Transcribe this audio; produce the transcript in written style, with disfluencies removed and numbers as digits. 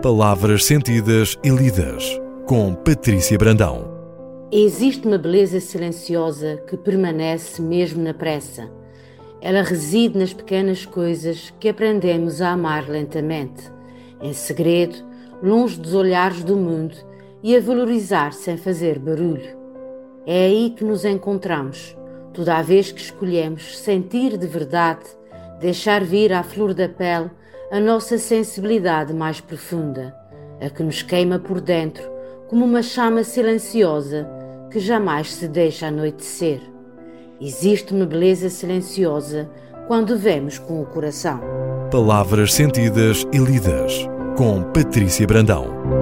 Palavras sentidas e lidas, com Patrícia Brandão. Existe uma beleza silenciosa que permanece mesmo na pressa. Ela reside nas pequenas coisas que aprendemos a amar lentamente, em segredo, longe dos olhares do mundo e a valorizar sem fazer barulho. É aí que nos encontramos, toda a vez que escolhemos sentir de verdade, deixar vir à flor da pele a nossa sensibilidade mais profunda, a que nos queima por dentro como uma chama silenciosa que jamais se deixa anoitecer. Existe uma beleza silenciosa quando vemos com o coração. Palavras sentidas e lidas, com Patrícia Brandão.